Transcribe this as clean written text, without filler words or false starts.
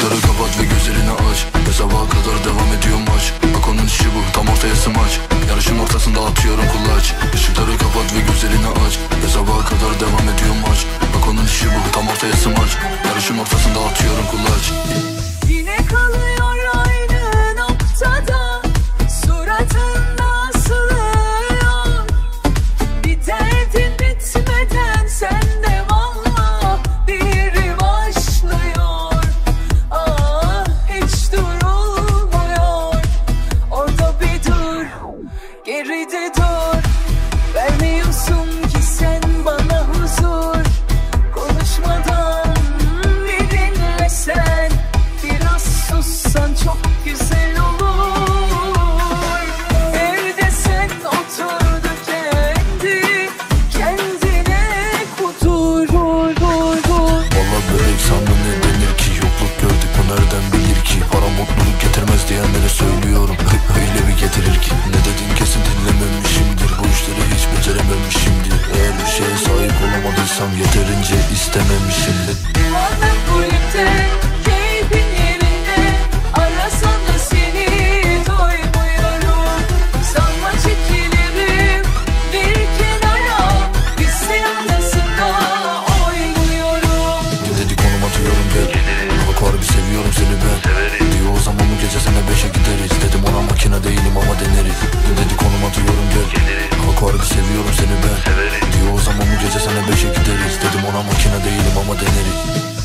Işıkları kapat ve gözlerini aç. Ve sabaha kadar devam ediyor maç. Bak onun işi bu, tam ortaya smaç. Yarışın ortasında atıyorum kulaç. Işıkları kapat ve gözlerini aç. Ve sabaha kadar devam ediyor maç. Bak onun işi bu, tam ortaya smaç. Yarışın ortasında atıyorum kulaç. Yine kalıyor aynı noktada, suratında asılıyor. Bir derdin bitmeden sende valla biri başlıyor. Ah, hiç durulmuyor. Orada bir dur, geride dur. Vermiyorsun ki sen bana huzur. Konuşmadan bir dinlesen, biraz sussan çok güzel olur. Evde sen otur da kendine kudur. Valla bebek sana ne denir ki? Yokluk gördük bu nereden bilir ki? Para mutluluk getirmez diyenlere söylüyorum. Öyle bir getirir ki. Ne dedin kesin dinlememişimdir. Bu işleri hiç becerememişimdir. Eğer bir şeye sahip olamadıysam yeterince istememişimdir. Madem kulüpte keyfin yerinde, arasam da seni doymuyorum. Sanma çekilirim bir kenara, hissin arasında oynuyorum. Dedi konum atıyorum gel. Bak harbi seviyorum seni ben. Diyor o zaman bu gece sene 5'e gideriz. Dedim ona makine değilim ama deneriz. Dedi konum atıyorum gel. Bak harbi seviyorum seni ben. Diyor o zaman bu gece sene 5'e gideriz. Dedim ona makine değilim ama deneriz.